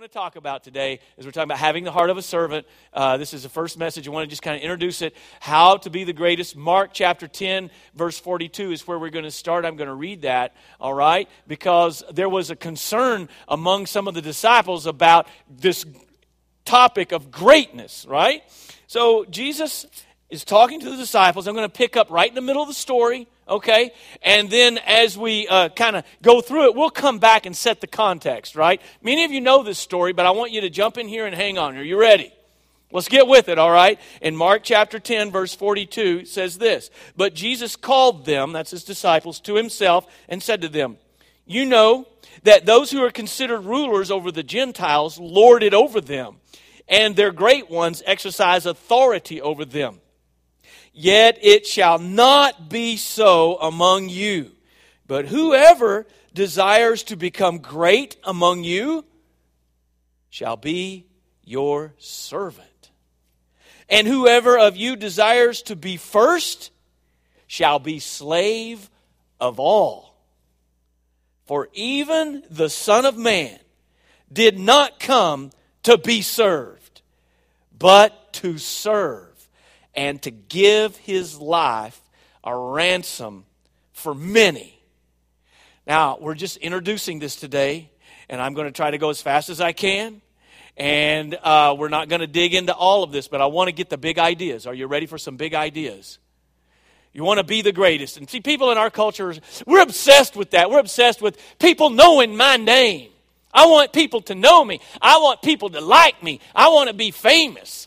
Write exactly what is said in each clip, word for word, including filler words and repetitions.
want to talk about today is we're talking about having the heart of a servant. Uh, this is the first message. I want to just kind of introduce it. How to be the greatest. Mark chapter ten, verse forty-two is where we're going to start. I'm going to read that, all right? Because there was a concern among some of the disciples about this topic of greatness, right? So Jesus is talking to the disciples. I'm going to pick up right in the middle of the story. Okay, and then as we uh, kind of go through it, we'll come back and set the context, right? Many of you know this story, but I want you to jump in here and hang on. Are you ready? Let's get with it, all right? In Mark chapter ten, verse forty-two, it says this, "But Jesus called them," that's his disciples, "to himself and said to them, 'You know that those who are considered rulers over the Gentiles lord it over them, and their great ones exercise authority over them. Yet it shall not be so among you. But whoever desires to become great among you shall be your servant. And whoever of you desires to be first shall be slave of all. For even the Son of Man did not come to be served, but to serve, and to give his life a ransom for many.'" Now, we're just introducing this today, and I'm going to try to go as fast as I can. And uh, we're not going to dig into all of this, but I want to get the big ideas. Are you ready for some big ideas? You want to be the greatest. And see, people in our culture, we're obsessed with that. We're obsessed with people knowing my name. I want people to know me. I want people to like me. I want to be famous.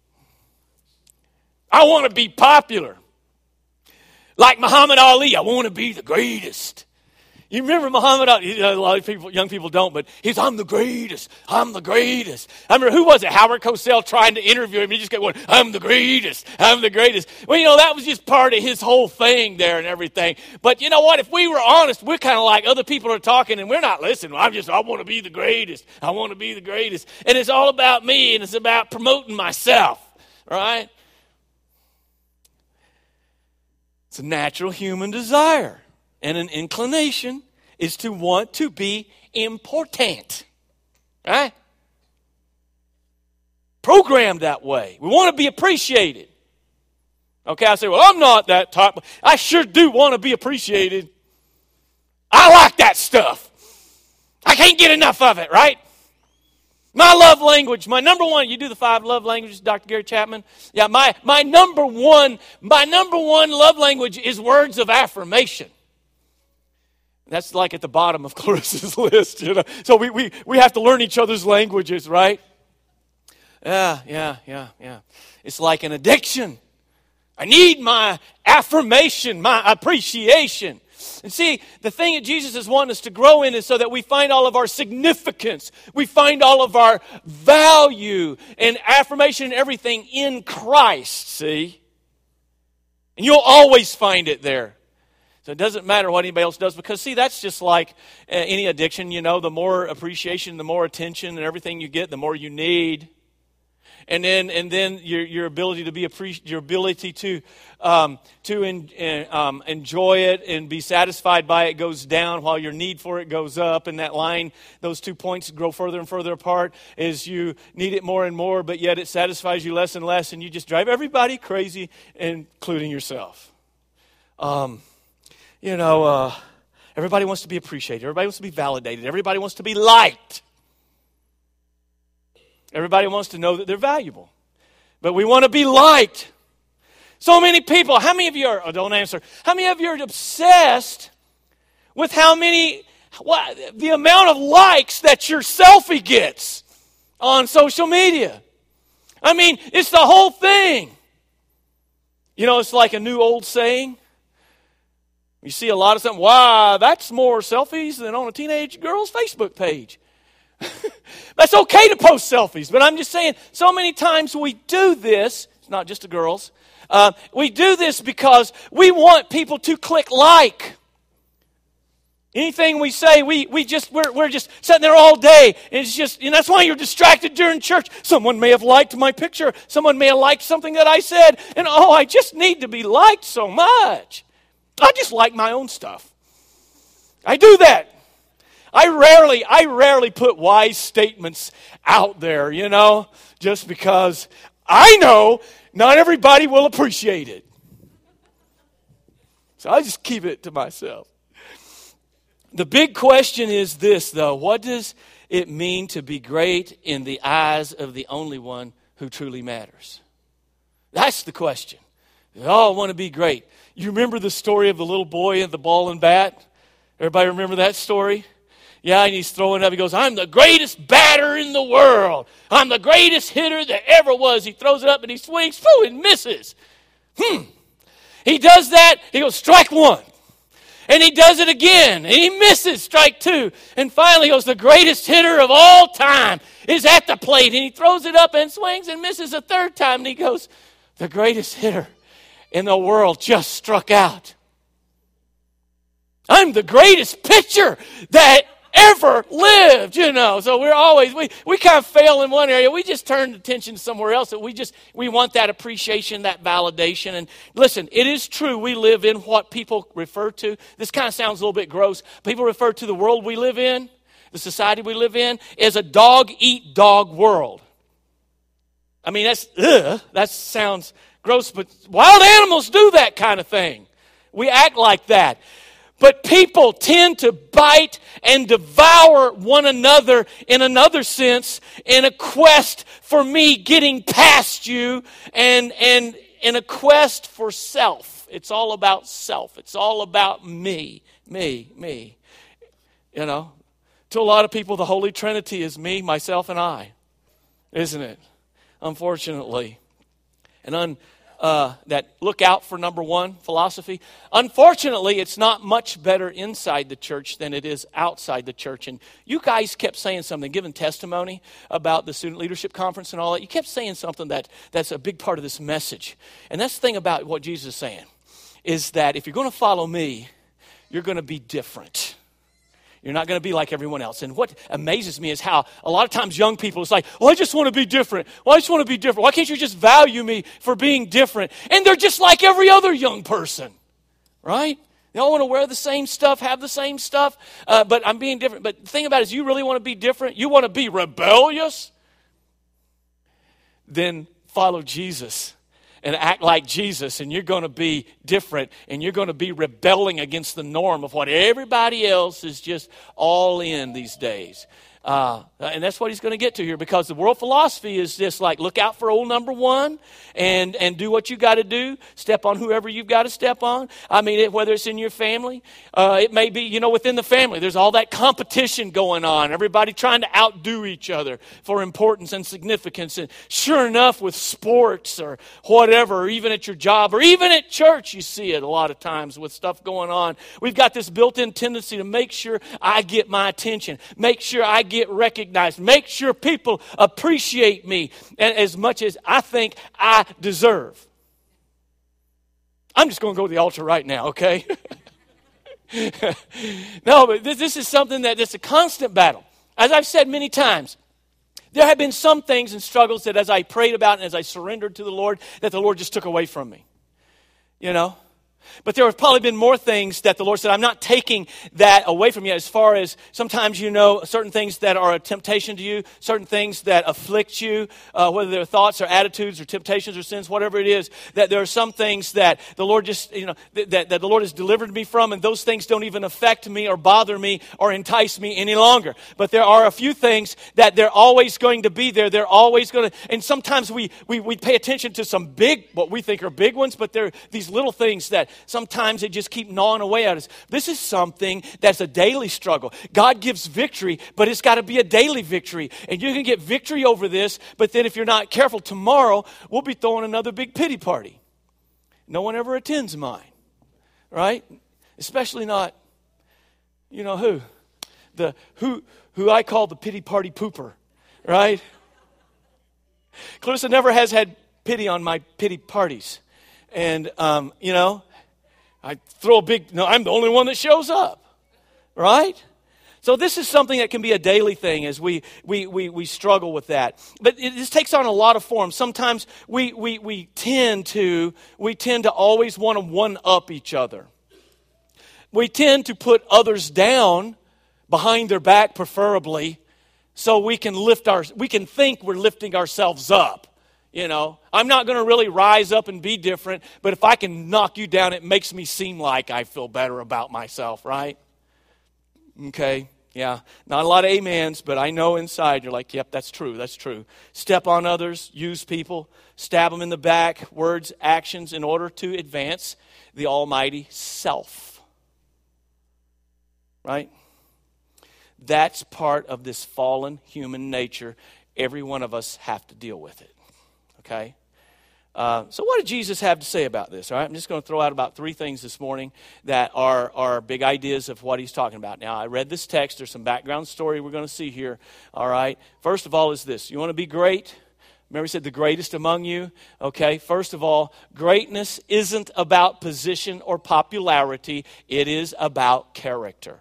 I want to be popular. Like Muhammad Ali, I want to be the greatest. You remember Muhammad Ali? A lot of people, young people don't, but he's, "I'm the greatest. I'm the greatest." I remember, who was it? Howard Cosell trying to interview him. He just kept going, "I'm the greatest. I'm the greatest." Well, you know, that was just part of his whole thing there and everything. But you know what? If we were honest, we're kind of like other people are talking and we're not listening. I'm just, I want to be the greatest. I want to be the greatest. And it's all about me and it's about promoting myself, right? It's a natural human desire and an inclination is to want to be important, right? Programmed that way. We want to be appreciated. Okay, I say, "Well, I'm not that type." I sure do want to be appreciated. I like that stuff. I can't get enough of it, right? My love language, my number one, you do the five love languages, Doctor Gary Chapman? Yeah, my, my number one, my number one love language is words of affirmation. That's like at the bottom of Clarissa's list, you know. So we, we, we have to learn each other's languages, right? Yeah, yeah, yeah, yeah. It's like an addiction. I need my affirmation, my appreciation. And see, the thing that Jesus is wanting us to grow in is so that we find all of our significance. We find all of our value and affirmation and everything in Christ, see? And you'll always find it there. So it doesn't matter what anybody else does because, see, that's just like uh, any addiction, you know. The more appreciation, the more attention and everything you get, the more you need. And then, and then your your ability to be appreci- your ability to um, to in, uh, um, enjoy it and be satisfied by it goes down, while your need for it goes up. And that line, those two points grow further and further apart as you need it more and more, but yet it satisfies you less and less, and you just drive everybody crazy, including yourself. Um, you know, uh, everybody wants to be appreciated. Everybody wants to be validated. Everybody wants to be liked. Everybody wants to know that they're valuable. But we want to be liked. So many people, how many of you are, oh, don't answer, how many of you are obsessed with how many, what, the amount of likes that your selfie gets on social media? I mean, it's the whole thing. You know, it's like a new old saying. You see a lot of something, wow, that's more selfies than on a teenage girl's Facebook page. That's okay to post selfies, but I'm just saying, so many times we do this, it's not just the girls, uh, we do this because we want people to click like. Anything we say, we we just we're we're just sitting there all day, and it's just, and that's why you're distracted during church. Someone may have liked my picture, someone may have liked something that I said, and oh, I just need to be liked so much. I just like my own stuff. I do that. I rarely, I rarely put wise statements out there, you know, just because I know not everybody will appreciate it. So I just keep it to myself. The big question is this, though. What does it mean to be great in the eyes of the only one who truly matters? That's the question. We all want to be great. You remember the story of the little boy and the ball and bat? Everybody remember that story? Yeah, and he's throwing up. He goes, I'm the greatest batter in the world. I'm the greatest hitter that ever was. He throws it up and he swings, phew, and misses. Hmm. He does that. He goes, strike one. And he does it again. And he misses, strike two. And finally he goes, the greatest hitter of all time is at the plate. And he throws it up and swings and misses a third time. And he goes, the greatest hitter in the world just struck out. I'm the greatest pitcher that ever lived, you know. So we're always, we, we kind of fail in one area. We just turn attention to somewhere else. That we just, we want that appreciation, that validation. And listen, it is true we live in what people refer to. This kind of sounds a little bit gross. People refer to the world we live in, the society we live in, as a dog-eat-dog world. I mean, that's, ugh, that sounds gross, but wild animals do that kind of thing. We act like that. But people tend to bite and devour one another in another sense in a quest for me getting past you and, and in a quest for self. It's all about self. It's all about me, me, me. You know, to a lot of people, the Holy Trinity is me, myself, and I, isn't it? Unfortunately. And un Uh, that look out for number one philosophy. Unfortunately, it's not much better inside the church than it is outside the church. And you guys kept saying something, giving testimony about the Student Leadership Conference and all that. You kept saying something that that's a big part of this message. And that's the thing about what Jesus is saying, is that if you're going to follow me, you're going to be different. You're not going to be like everyone else. And what amazes me is how a lot of times young people, it's like, well, I just want to be different. Well, I just want to be different. Why can't you just value me for being different? And they're just like every other young person, right? They all want to wear the same stuff, have the same stuff, uh, but I'm being different. But the thing about it is, you really want to be different? You want to be rebellious? Then follow Jesus. And act like Jesus, and you're going to be different, and you're going to be rebelling against the norm of what everybody else is just all in these days. Uh, and that's what he's going to get to here, because the world philosophy is just like, look out for old number one and, and do what you got to do. Step on whoever you've got to step on. I mean, it, whether it's in your family, uh, it may be, you know, within the family. There's all that competition going on. Everybody trying to outdo each other for importance and significance. And sure enough, with sports or whatever, or even at your job, or even at church, you see it a lot of times with stuff going on. We've got this built-in tendency to make sure I get my attention. Make sure I get recognized. Make sure people appreciate me as much as I think I deserve. I'm just going to go to the altar right now, okay? No, but this, this is something that it's a constant battle. As I've said many times, there have been some things and struggles that as I prayed about and as I surrendered to the Lord, that the Lord just took away from me. You know? But there have probably been more things that the Lord said, I'm not taking that away from you, as far as sometimes, you know, certain things that are a temptation to you, certain things that afflict you, uh, whether they're thoughts or attitudes or temptations or sins, whatever it is, that there are some things that the Lord just, you know, th- that, that the Lord has delivered me from, and those things don't even affect me or bother me or entice me any longer. But there are a few things that they're always going to be there. They're always going to, and sometimes we, we, we pay attention to some big, what we think are big ones, but they're these little things that sometimes they just keep gnawing away at us. This is something that's a daily struggle. God gives victory, but it's got to be a daily victory. And you can get victory over this, but then if you're not careful, tomorrow we'll be throwing another big pity party. No one ever attends mine, right? Especially not, you know who? The who who I call the pity party pooper, right? Clarissa never has had pity on my pity parties. And, um, you know, I throw a big, no, I'm the only one that shows up, right? So this is something that can be a daily thing as we we we, we struggle with that. But it just takes on a lot of forms. Sometimes we, we, we tend to, we tend to always want to one-up each other. We tend to put others down behind their back preferably, so we can lift our, we can think we're lifting ourselves up. You know, I'm not going to really rise up and be different, but if I can knock you down, it makes me seem like I feel better about myself, right? Okay, yeah. Not a lot of amens, but I know inside you're like, yep, that's true, that's true. Step on others, use people, stab them in the back, words, actions, in order to advance the almighty self. Right? That's part of this fallen human nature. Every one of us have to deal with it. Okay? Uh, so what did Jesus have to say about this? All right, I'm just going to throw out about three things this morning that are, are big ideas of what he's talking about. Now, I read this text. There's some background story we're going to see here. All right? First of all is this. You want to be great? Remember he said the greatest among you? Okay, first of all, greatness isn't about position or popularity. It is about character.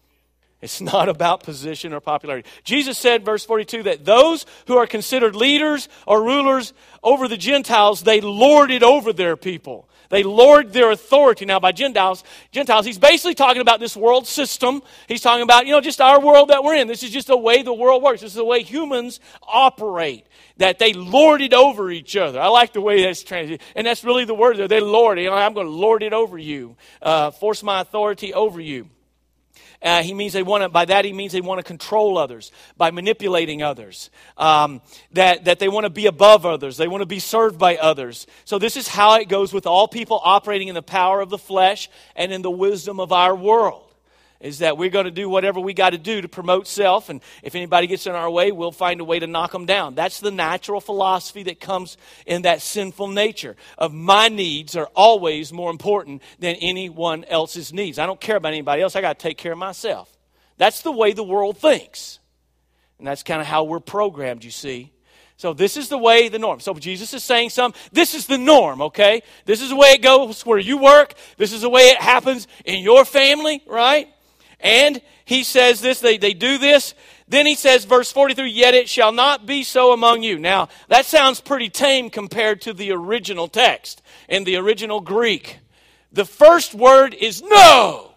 It's not about position or popularity. Jesus said, verse forty-two, that those who are considered leaders or rulers over the Gentiles, they lord it over their people. They lord their authority. Now, by Gentiles, Gentiles, he's basically talking about this world system. He's talking about, you know, just our world that we're in. This is just the way the world works. This is the way humans operate, that they lord it over each other. I like the way that's translated. And that's really the word there. They lord it. You know, I'm going to lord it over you, uh, force my authority over you. Uh, he means they want to. By that, he means they want to control others by manipulating others. Um, that that they want to be above others. They want to be served by others. So this is how it goes with all people operating in the power of the flesh and in the wisdom of our world. Is that we're going to do whatever we got to do to promote self, and if anybody gets in our way, we'll find a way to knock them down. That's the natural philosophy that comes in that sinful nature of my needs are always more important than anyone else's needs. I don't care about anybody else. I got to take care of myself. That's the way the world thinks, and that's kind of how we're programmed, you see. So this is the way, the norm. So Jesus is saying something. This is the norm, okay? This is the way it goes where you work. This is the way it happens in your family, right? And he says this, they, they do this. Then he says, verse forty-three, yet it shall not be so among you. Now, that sounds pretty tame compared to the original text in the original Greek. The first word is no.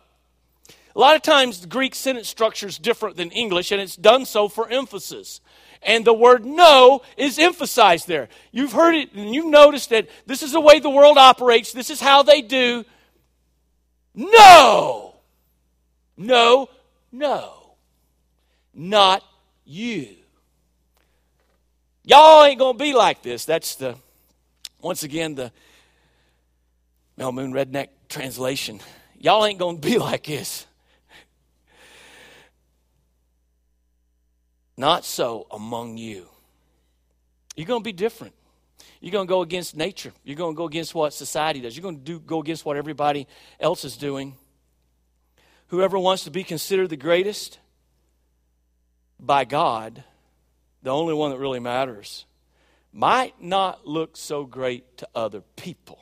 A lot of times the Greek sentence structure is different than English, and it's done so for emphasis. And the word no is emphasized there. You've heard it, and you've noticed that this is the way the world operates. This is how they do. No. No, no, not you. Y'all ain't going to be like this. That's the, once again, the Mel Moon Redneck translation. Y'all ain't going to be like this. Not so among you. You're going to be different. You're going to go against nature. You're going to go against what society does. You're going to do, go against what everybody else is doing. Whoever wants to be considered the greatest, by God, the only one that really matters, might not look so great to other people.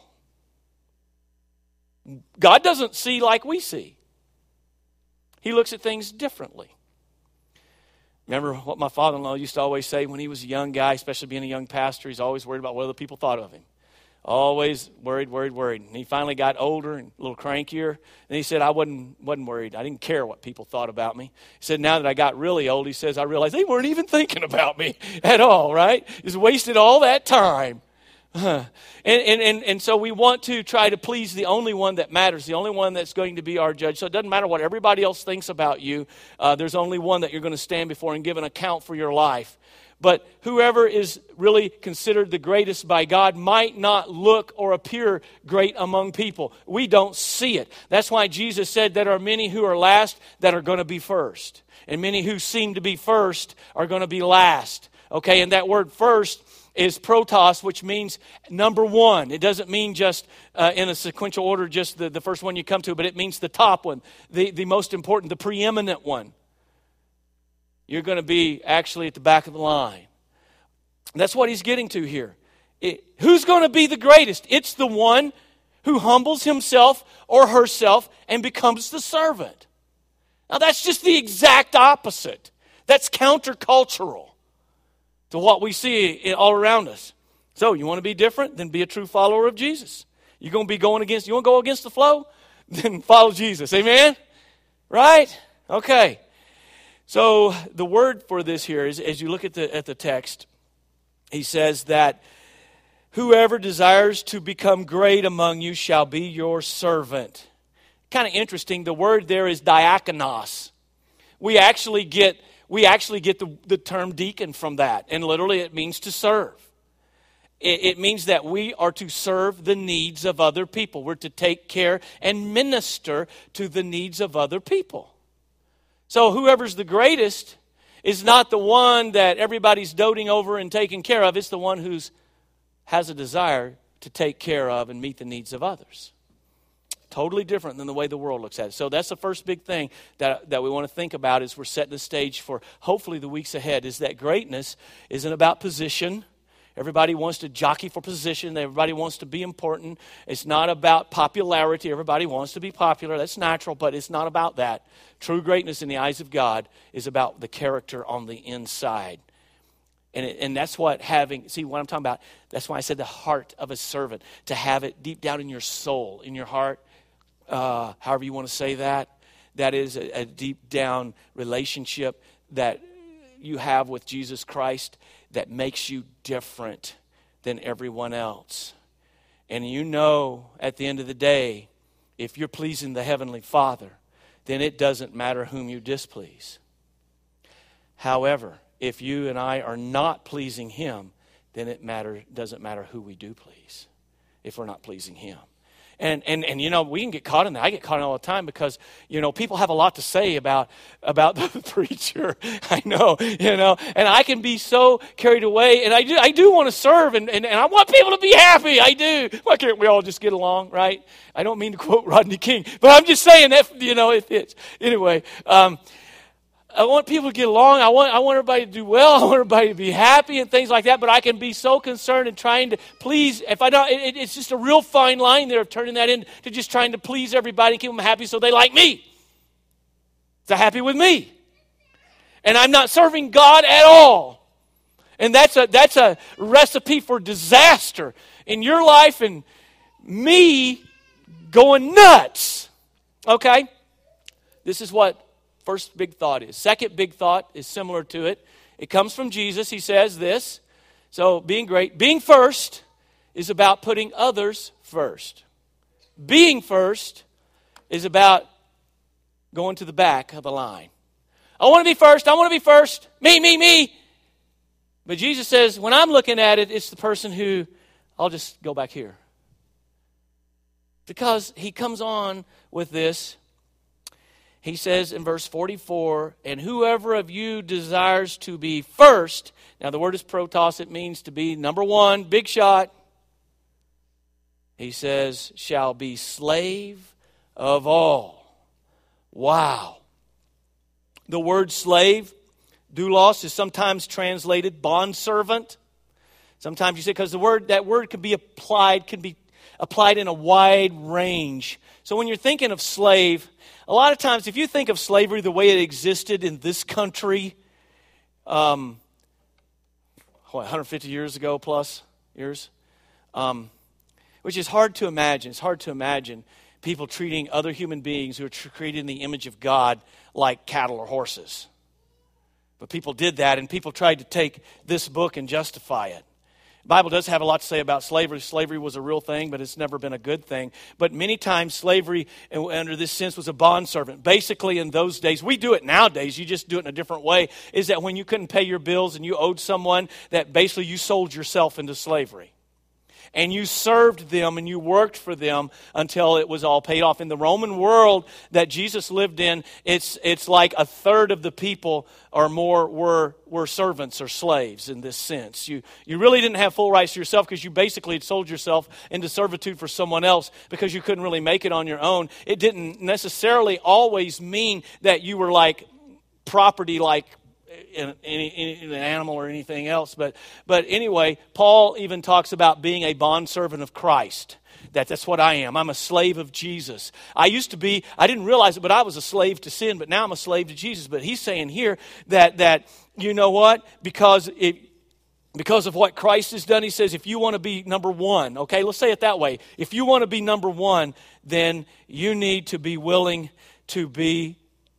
God doesn't see like we see. He looks at things differently. Remember what my father-in-law used to always say when he was a young guy, especially being a young pastor, he's always worried about what other people thought of him. Always worried, worried, worried. And he finally got older and a little crankier. And he said, I wasn't, wasn't worried. I didn't care what people thought about me. He said, now that I got really old, he says, I realized they weren't even thinking about me at all, right? Just wasted all that time. and, and, and, and so we want to try to please the only one that matters, the only one that's going to be our judge. So it doesn't matter what everybody else thinks about you. Uh, there's only one that you're going to stand before and give an account for your life. But whoever is really considered the greatest by God might not look or appear great among people. We don't see it. That's why Jesus said there are many who are last that are going to be first. And many who seem to be first are going to be last. Okay, and that word first is protos, which means number one. It doesn't mean just uh, in a sequential order, just the, the first one you come to, but it means the top one, the, the most important, the preeminent one. You're going to be actually at the back of the line. That's what he's getting to here. It, who's going to be the greatest? It's the one who humbles himself or herself and becomes the servant. Now that's just the exact opposite. That's countercultural to what we see all around us. So you want to be different? Then be a true follower of Jesus. You're going to be going against, you want to go against the flow? Then follow Jesus. Amen? Right? Okay. So the word for this here is, as you look at the at the text, he says that whoever desires to become great among you shall be your servant. Kind of interesting. The word there is diakonos. We actually get we actually get the, the term deacon from that, and literally it means to serve. It, it means that we are to serve the needs of other people. We're to take care and minister to the needs of other people. So whoever's the greatest is not the one that everybody's doting over and taking care of. It's the one who has a desire to take care of and meet the needs of others. Totally different than the way the world looks at it. So that's the first big thing that, that we want to think about as we're setting the stage for hopefully the weeks ahead, is that greatness isn't about position. Everybody wants to jockey for position. Everybody wants to be important. It's not about popularity. Everybody wants to be popular. That's natural, but it's not about that. True greatness in the eyes of God is about the character on the inside. And, it, and that's what having, see what I'm talking about, that's why I said the heart of a servant, to have it deep down in your soul, in your heart, uh, however you want to say that. That is a, a deep down relationship that you have with Jesus Christ that makes you different than everyone else. And you know, at the end of the day, if you're pleasing the Heavenly Father, then it doesn't matter whom you displease. However, if you and I are not pleasing Him, then it matter, doesn't matter who we do please, if we're not pleasing Him. And, and and you know, we can get caught in that. I get caught in it all the time because, you know, people have a lot to say about, about the preacher. I know, you know, and I can be so carried away. And I do I do want to serve, and, and, and I want people to be happy. I do. Why can't we all just get along, right? I don't mean to quote Rodney King, but I'm just saying that, you know, it fits. Anyway, um, I want people to get along. I want I want everybody to do well. I want everybody to be happy and things like that. But I can be so concerned in trying to please. If I don't, it, it's just a real fine line there of turning that into just trying to please everybody and keep them happy so they like me. They're happy with me, and I'm not serving God at all. And that's a that's a recipe for disaster in your life and me going nuts. Okay, this is what first big thought is. Second big thought is similar to it. It comes from Jesus. He says this. So being great, being first is about putting others first. Being first is about going to the back of the line. I want to be first. I want to be first. Me, me, me. But Jesus says, when I'm looking at it, it's the person who, I'll just go back here. Because he comes on with this. He says in verse forty-four, and whoever of you desires to be first, now the word is protos, it means to be number one, big shot. He says, shall be slave of all. Wow. The word slave, doulos, is sometimes translated bondservant. Sometimes you say, because the word, that word can be applied, can be applied in a wide range. So when you're thinking of slave, a lot of times, if you think of slavery the way it existed in this country, um, what, one hundred fifty years ago plus years, um, which is hard to imagine. It's hard to imagine people treating other human beings who are tr- created in the image of God like cattle or horses. But people did that, and people tried to take this book and justify it. The Bible does have a lot to say about slavery. Slavery was a real thing, but it's never been a good thing. But many times slavery, under this sense, was a bondservant. Basically, in those days, we do it nowadays, you just do it in a different way, is that when you couldn't pay your bills and you owed someone, that basically you sold yourself into slavery. And you served them and you worked for them until it was all paid off. In the Roman world that Jesus lived in, it's it's like a third of the people or more were were servants or slaves in this sense. You you really didn't have full rights to yourself because you basically had sold yourself into servitude for someone else because you couldn't really make it on your own. It didn't necessarily always mean that you were like property like In, in, in an animal or anything else. But but anyway, Paul even talks about being a bondservant of Christ. That that's what I am. I'm a slave of Jesus. I used to be, I didn't realize it, but I was a slave to sin, but now I'm a slave to Jesus. But he's saying here that, that you know what? Because it, because of what Christ has done, he says, if you want to be number one, okay, let's say it that way. If you want to be number one, then you need to be willing to be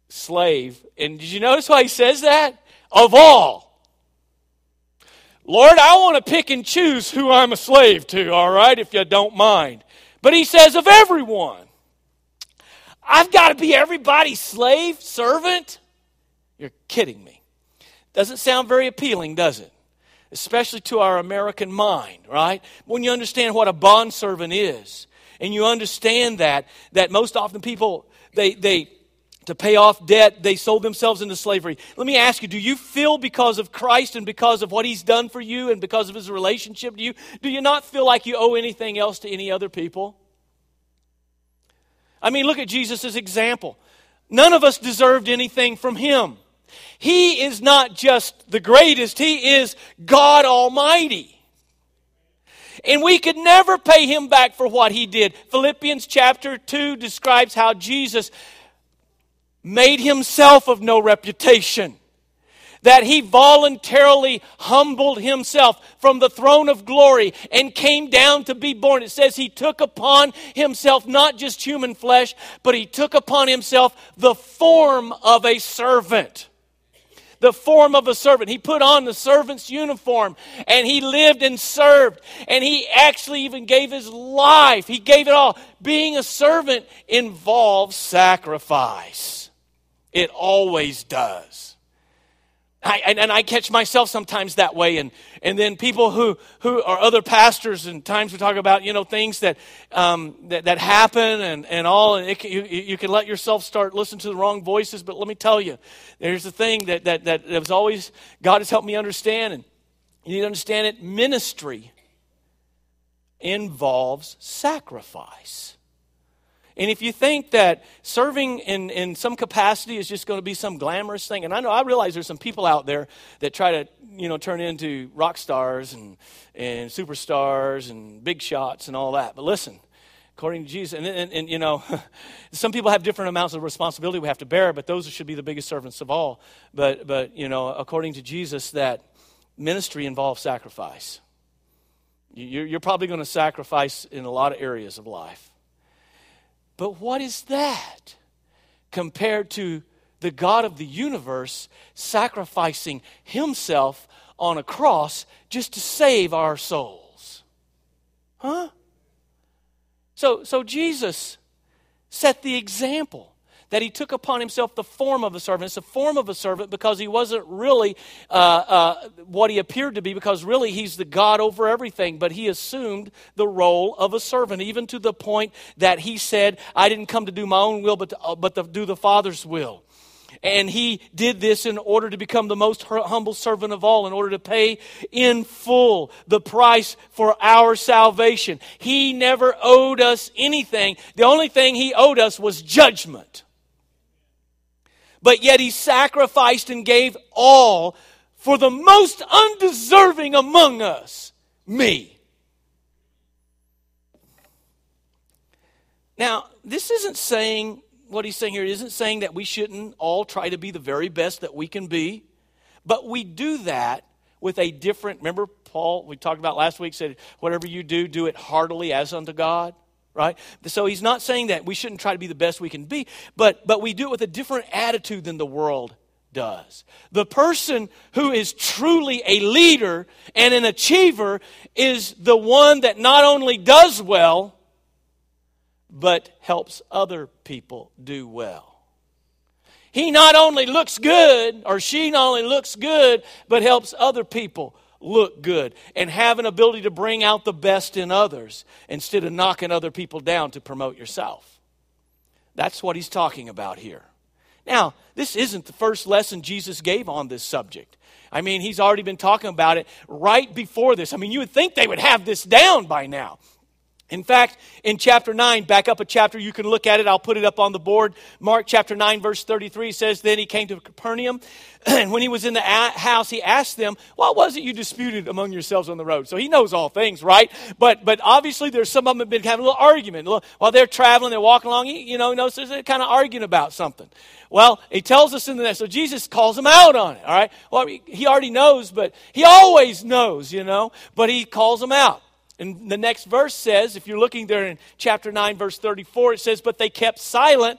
slave. And did you notice why he says that? Of all. Lord, I want to pick and choose who I'm a slave to, all right, if you don't mind. But he says of everyone. I've got to be everybody's slave, servant? You're kidding me. Doesn't sound very appealing, does it? Especially to our American mind, right? When you understand what a bondservant is, and you understand that, that most often people, they, they, to pay off debt, they sold themselves into slavery. Let me ask you, do you feel because of Christ and because of what He's done for you and because of His relationship, do you, do you not feel like you owe anything else to any other people? I mean, look at Jesus' example. None of us deserved anything from Him. He is not just the greatest, He is God Almighty. And we could never pay Him back for what He did. Philippians chapter two describes how Jesus made Himself of no reputation. That He voluntarily humbled Himself from the throne of glory and came down to be born. It says He took upon Himself not just human flesh, but He took upon Himself the form of a servant. The form of a servant. He put on the servant's uniform and He lived and served. And He actually even gave His life. He gave it all. Being a servant involves sacrifice. It always does. I, and, and I catch myself sometimes that way, and and then people who, who are other pastors, and times we talk about, you know, things that um, that, that happen and, and all, and it can, you, you can let yourself start listening to the wrong voices. But let me tell you, there's a thing that that that was always God has helped me understand, and you need to understand it. Ministry involves sacrifice. And if you think that serving in, in some capacity is just going to be some glamorous thing, and I know I realize there's some people out there that try to, you know, turn into rock stars and, and superstars and big shots and all that. But listen, according to Jesus, and, and, and you know, some people have different amounts of responsibility we have to bear, but those should be the biggest servants of all. But, but you know, according to Jesus, that ministry involves sacrifice. You're, you're probably going to sacrifice in a lot of areas of life. But what is that compared to the God of the universe sacrificing Himself on a cross just to save our souls? Huh? So, so Jesus set the example that He took upon Himself the form of a servant. It's a form of a servant because He wasn't really uh, uh, what He appeared to be, because really He's the God over everything. But He assumed the role of a servant, even to the point that He said, I didn't come to do my own will, but to, uh, but to do the Father's will. And He did this in order to become the most humble servant of all, in order to pay in full the price for our salvation. He never owed us anything. The only thing He owed us was judgment. But yet He sacrificed and gave all for the most undeserving among us, me. Now, this isn't saying, what He's saying here isn't saying that we shouldn't all try to be the very best that we can be. But we do that with a different, remember Paul, we talked about last week, said, whatever you do, do it heartily as unto God. Right? So He's not saying that we shouldn't try to be the best we can be, but, but we do it with a different attitude than the world does. The person who is truly a leader and an achiever is the one that not only does well, but helps other people do well. He not only looks good, or she not only looks good, but helps other people look good and have an ability to bring out the best in others instead of knocking other people down to promote yourself. That's what He's talking about here. Now, this isn't the first lesson Jesus gave on this subject. I mean, He's already been talking about it right before this. I mean, you would think they would have this down by now. In fact, in chapter nine, back up a chapter, you can look at it. I'll put it up on the board. Mark chapter nine, verse thirty-three says, Then He came to Capernaum, and when He was in the house, He asked them, what was it you disputed among yourselves on the road? So He knows all things, right? But but obviously there's some of them have been having a little argument. While they're traveling, they're walking along, you know, notice they're kind of arguing about something. Well, He tells us in the next, so Jesus calls them out on it, all right? Well, He already knows, but He always knows, you know, but He calls them out. And the next verse says, if you're looking there in chapter nine, verse thirty-four, it says, But they kept silent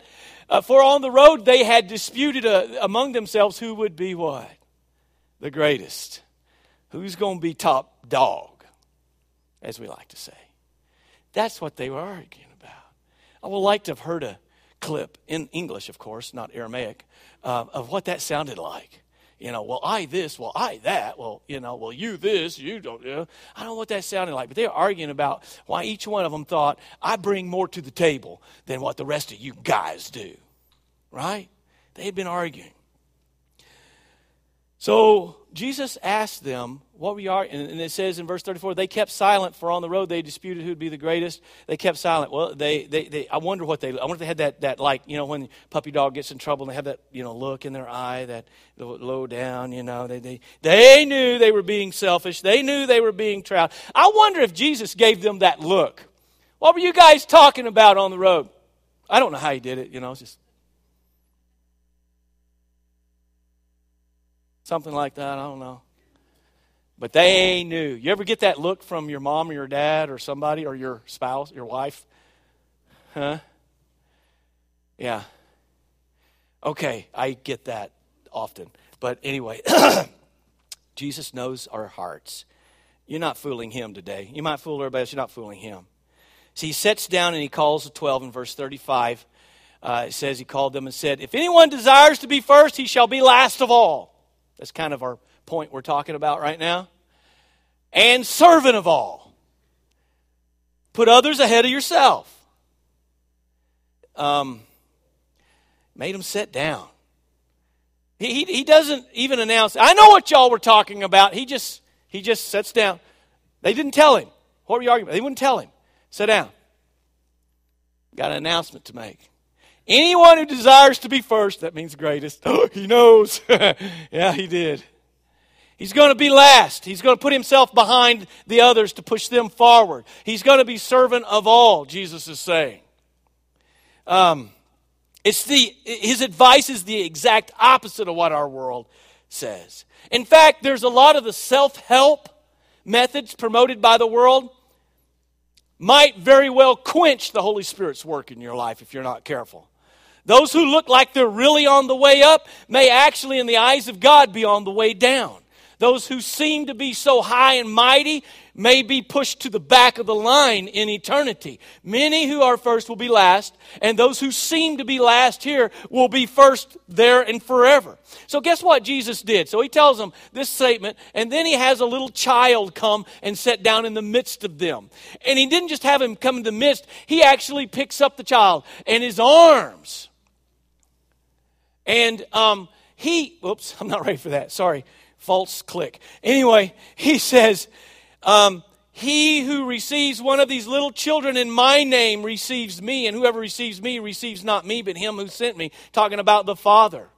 Uh, for on the road they had disputed uh, among themselves who would be what? The greatest. Who's going to be top dog, as we like to say. That's what they were arguing about. I would like to have heard a clip, in English, of course, not Aramaic, uh, of what that sounded like. You know, well, I this, well, I that, well, you know, well, you this, you don't, you know. I don't know what that sounded like, but they were arguing about why each one of them thought, I bring more to the table than what the rest of you guys do, right? They had been arguing. So Jesus asked them, what we are, and it says in verse thirty-four, they kept silent, for on the road they disputed who would be the greatest. They kept silent. Well, they, they, they I wonder what they, I wonder if they had that, that like, you know, when puppy dog gets in trouble and they have that, you know, look in their eye, that low down, you know, they, they, they knew they were being selfish. They knew they were being proud. I wonder if Jesus gave them that look. What were you guys talking about on the road? I don't know how he did it, you know, it's just something like that, I don't know. But they knew. You ever get that look from your mom or your dad or somebody or your spouse, your wife? Huh? Yeah. Okay, I get that often. But anyway, Jesus knows our hearts. You're not fooling him today. You might fool everybody else. You're not fooling him. So he sits down and he calls the twelve in verse thirty-five. Uh, it says he called them and said, if anyone desires to be first, he shall be last of all. That's kind of our point we're talking about right now. And servant of all. Put others ahead of yourself. Um, made them sit down. He, he, he doesn't even announce, I know what y'all were talking about. He just he just sits down. They didn't tell him. What were you arguing about? They wouldn't tell him. Sit down. Got an announcement to make. Anyone who desires to be first, that means greatest. Oh, he knows. Yeah, he did. He's going to be last. He's going to put himself behind the others to push them forward. He's going to be servant of all, Jesus is saying. Um, it's the his advice is the exact opposite of what our world says. In fact, there's a lot of the self-help methods promoted by the world might very well quench the Holy Spirit's work in your life if you're not careful. Those who look like they're really on the way up may actually, in the eyes of God, be on the way down. Those who seem to be so high and mighty may be pushed to the back of the line in eternity. Many who are first will be last, and those who seem to be last here will be first there and forever. So guess what Jesus did? So he tells them this statement, and then he has a little child come and sit down in the midst of them. And he didn't just have him come in the midst, he actually picks up the child in his arms. And um, he, oops, I'm not ready for that, sorry. False click. Anyway, he says, um, he who receives one of these little children in my name receives me, and whoever receives me receives not me, but him who sent me. Talking about the Father.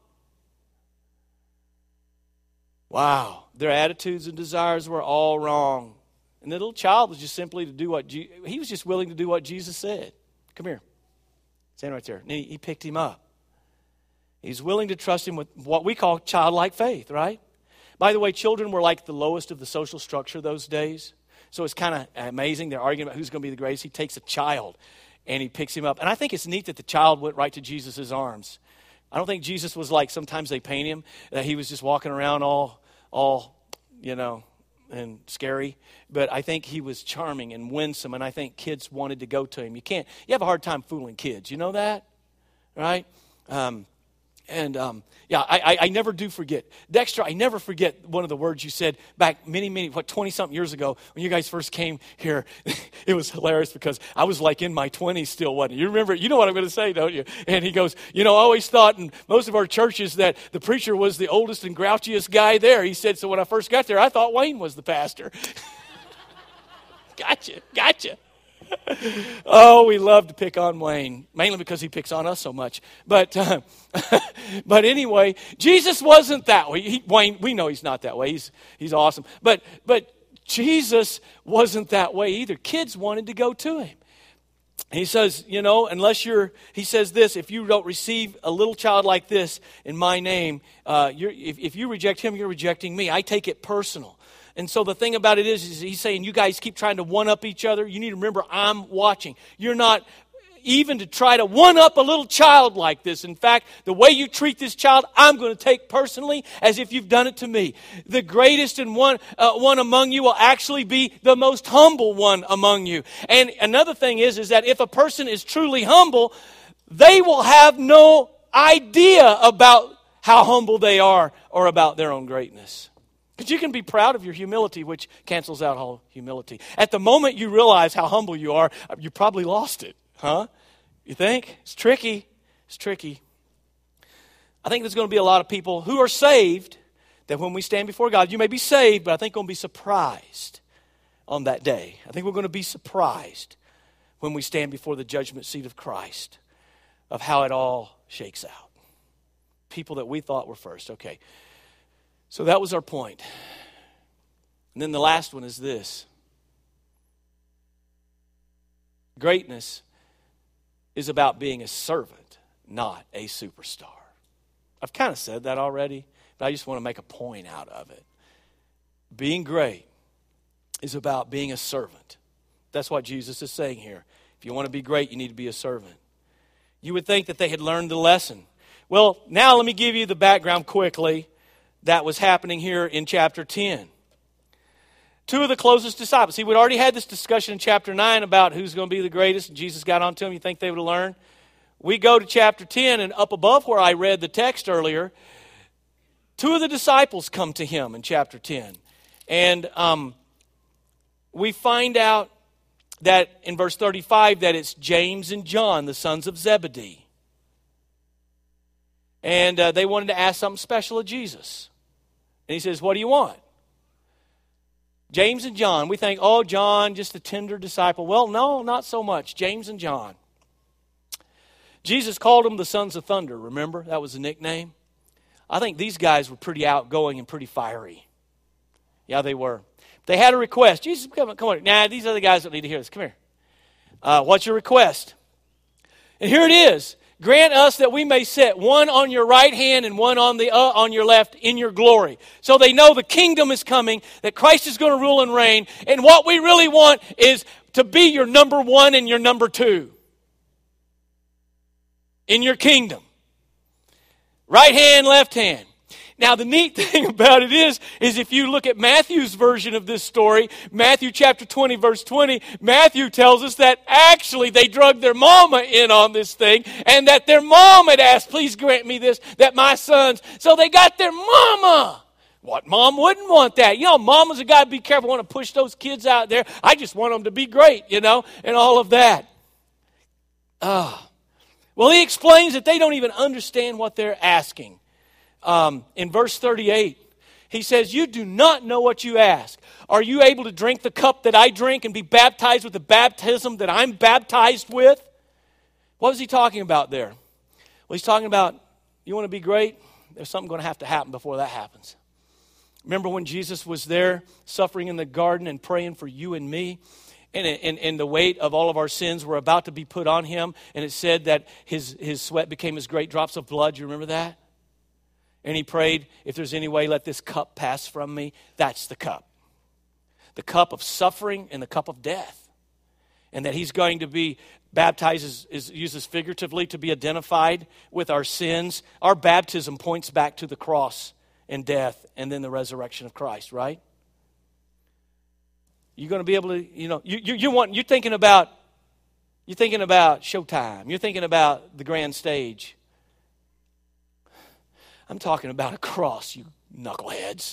Wow. Their attitudes and desires were all wrong. And the little child was just simply to do what, Je- he was just willing to do what Jesus said. Come here. Stand right there. And he, he picked him up. He's willing to trust him with what we call childlike faith, right? By the way, children were like the lowest of the social structure those days. So it's kind of amazing. They're arguing about who's going to be the greatest. He takes a child and he picks him up. And I think it's neat that the child went right to Jesus' arms. I don't think Jesus was like, sometimes they paint him, that he was just walking around all, all, you know, and scary. But I think he was charming and winsome, and I think kids wanted to go to him. You can't, you have a hard time fooling kids. You know that? Right? Um, And, um, yeah, I, I, I never do forget. Dexter, I never forget one of the words you said back many, many, what, twenty-something years ago when you guys first came here. It was hilarious because I was like in my twenties still, wasn't it? You remember, you know what I'm going to say, don't you? And he goes, you know, I always thought in most of our churches that the preacher was the oldest and grouchiest guy there. He said, so when I first got there, I thought Wayne was the pastor. Gotcha, gotcha. Oh, we love to pick on Wayne, mainly because he picks on us so much. But uh, but anyway, Jesus wasn't that way. He, Wayne, we know he's not that way. He's he's awesome. But but Jesus wasn't that way either. Kids wanted to go to him. He says, you know, unless you're, he says this, if you don't receive a little child like this in my name, uh, you're, if, if you reject him, you're rejecting me. I take it personal. And so the thing about it is, is he's saying you guys keep trying to one-up each other. You need to remember I'm watching. You're not, even to try to one-up a little child like this. In fact, the way you treat this child, I'm going to take personally as if you've done it to me. The greatest and one, uh, one among you will actually be the most humble one among you. And another thing is, is that if a person is truly humble, they will have no idea about how humble they are or about their own greatness. Because you can be proud of your humility, which cancels out all humility. At the moment you realize how humble you are, you probably lost it. Huh? You think? It's tricky. It's tricky. I think there's going to be a lot of people who are saved that when we stand before God, you may be saved, but I think we're going to be surprised on that day. I think we're going to be surprised when we stand before the judgment seat of Christ of how it all shakes out. People that we thought were first. Okay. So that was our point. And then the last one is this. Greatness is about being a servant, not a superstar. I've kind of said that already, but I just want to make a point out of it. Being great is about being a servant. That's what Jesus is saying here. If you want to be great, you need to be a servant. You would think that they had learned the lesson. Well, now let me give you the background quickly that was happening here in chapter ten. Two of the closest disciples. See, we'd already had this discussion in chapter nine about who's going to be the greatest, and Jesus got on to them. You think they would have learned? We go to chapter ten, and up above where I read the text earlier, two of the disciples come to him in chapter ten. And um, we find out that in verse thirty-five that it's James and John, the sons of Zebedee. And uh, they wanted to ask something special of Jesus. And he says, what do you want? James and John, we think, oh, John, just a tender disciple. Well, no, not so much. James and John. Jesus called them the sons of thunder, remember? That was the nickname. I think these guys were pretty outgoing and pretty fiery. Yeah, they were. They had a request. Jesus, come on, come on. Nah, these are the guys that need to hear this. Come here. Uh, what's your request? And here it is. Grant us that we may sit one on your right hand and one on the uh, on your left in your glory. So they know the kingdom is coming, that Christ is going to rule and reign. And what we really want is to be your number one and your number two in your kingdom. Right hand, left hand. Now, the neat thing about it is, is if you look at Matthew's version of this story, Matthew chapter twenty, verse twenty, Matthew tells us that actually they drug their mama in on this thing, and that their mom had asked, please grant me this, that my sons, so they got their mama. What mom wouldn't want that? You know, mamas have got to be careful, want to push those kids out there. I just want them to be great, you know, and all of that. Ah. Well, he explains that they don't even understand what they're asking. Um, in verse thirty-eight, he says, you do not know what you ask. Are you able to drink the cup that I drink and be baptized with the baptism that I'm baptized with? What was he talking about there? Well, he's talking about, you want to be great? There's something going to have to happen before that happens. Remember when Jesus was there suffering in the garden and praying for you and me? And, and, and the weight of all of our sins were about to be put on him. And it said that his, his sweat became as great drops of blood. You remember that? And he prayed, if there's any way, let this cup pass from me. That's the cup. The cup of suffering and the cup of death. And that he's going to be baptized, is, is uses figuratively to be identified with our sins. Our baptism points back to the cross and death and then the resurrection of Christ, right? You're going to be able to, you know, you, you, you want, you're thinking about, you're thinking about Showtime. You're thinking about the grand stage. I'm talking about a cross, you knuckleheads.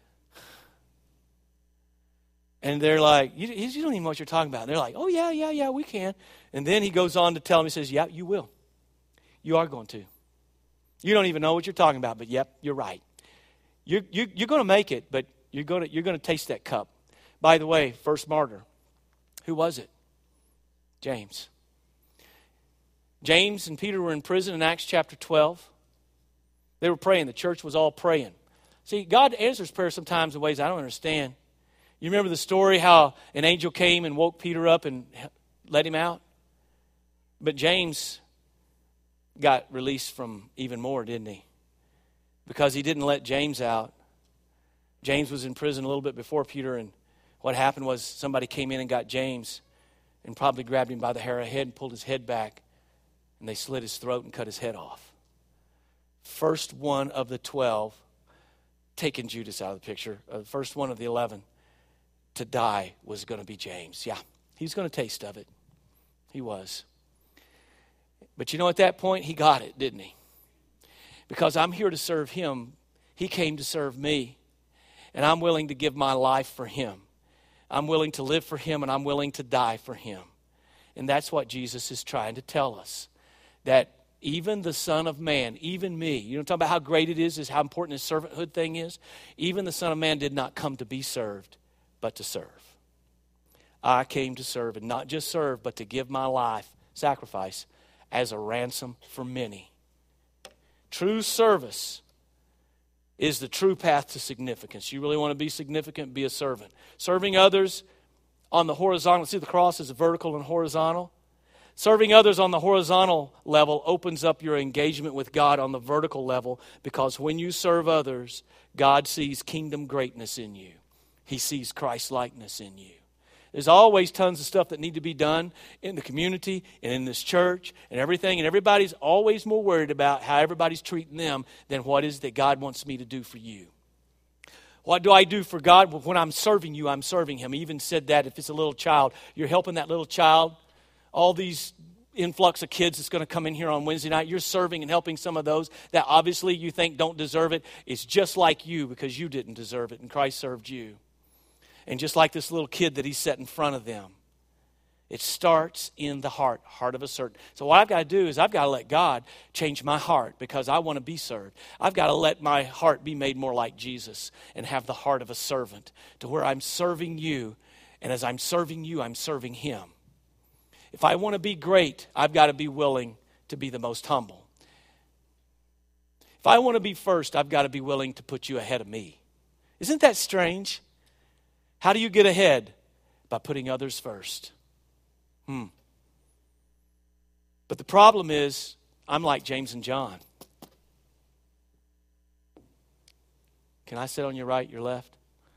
And they're like, you, you don't even know what you're talking about. And they're like, oh, yeah, yeah, yeah, we can. And then he goes on to tell them, he says, yeah, you will. You are going to. You don't even know what you're talking about, but yep, you're right. You're, you, you're going to make it, but you're going to, you're going to taste that cup. By the way, first martyr, who was it? James. James and Peter were in prison in Acts chapter twelve. They were praying. The church was all praying. See, God answers prayer sometimes in ways I don't understand. You remember the story how an angel came and woke Peter up and let him out? But James got released from even more, didn't he? Because he didn't let James out. James was in prison a little bit before Peter, and what happened was somebody came in and got James and probably grabbed him by the hair of his head and pulled his head back, and they slit his throat and cut his head off. First one of the twelve, taking Judas out of the picture, uh, the first one of the eleven to die was going to be James. Yeah, he was going to taste of it. He was. But you know, at that point, he got it, didn't he? Because I'm here to serve him. He came to serve me. And I'm willing to give my life for him. I'm willing to live for him, and I'm willing to die for him. And that's what Jesus is trying to tell us. That even the Son of Man, even me, you know, talk about how great it is, is how important this servanthood thing is. Even the Son of Man did not come to be served, but to serve. I came to serve, and not just serve, but to give my life, sacrifice, as a ransom for many. True service is the true path to significance. You really want to be significant, be a servant. Serving others on the horizontal, see the cross is vertical and horizontal. Serving others on the horizontal level opens up your engagement with God on the vertical level, because when you serve others, God sees kingdom greatness in you. He sees Christ-likeness in you. There's always tons of stuff that need to be done in the community and in this church and everything. And everybody's always more worried about how everybody's treating them than what is that God wants me to do for you. What do I do for God? Well, when I'm serving you, I'm serving him. He even said that if it's a little child, you're helping that little child. All these influx of kids that's going to come in here on Wednesday night, you're serving and helping some of those that obviously you think don't deserve it. It's just like you, because you didn't deserve it and Christ served you. And just like this little kid that he set in front of them, it starts in the heart, heart of a servant. So what I've got to do is I've got to let God change my heart, because I want to be served. I've got to let my heart be made more like Jesus and have the heart of a servant, to where I'm serving you, and as I'm serving you, I'm serving him. If I want to be great, I've got to be willing to be the most humble. If I want to be first, I've got to be willing to put you ahead of me. Isn't that strange? How do you get ahead? By putting others first. Hmm. But the problem is, I'm like James and John. Can I sit on your right, your left?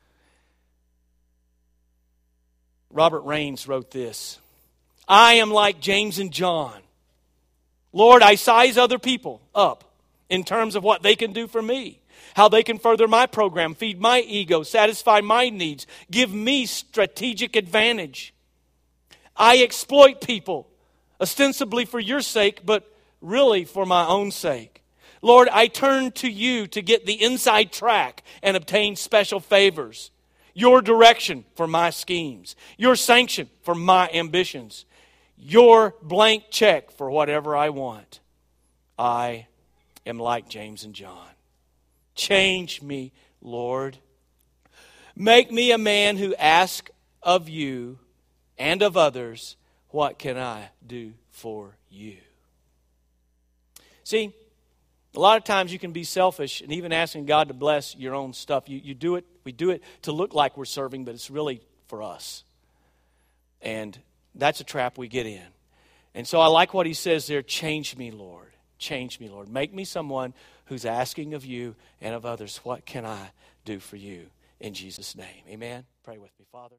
Robert Raines wrote this. I am like James and John. Lord, I size other people up in terms of what they can do for me. How they can further my program, feed my ego, satisfy my needs, give me strategic advantage. I exploit people, ostensibly for your sake, but really for my own sake. Lord, I turn to you to get the inside track and obtain special favors. Your direction for my schemes. Your sanction for my ambitions. Your blank check for whatever I want. I am like James and John. Change me, Lord. Make me a man who asks of you and of others, what can I do for you? See, a lot of times you can be selfish and even asking God to bless your own stuff. You, you do it, we do it to look like we're serving, but it's really for us. And that's a trap we get in. And so I like what he says there, change me, Lord. Change me, Lord. Make me someone who's asking of you and of others, what can I do for you? In Jesus' name. Amen. Pray with me, Father.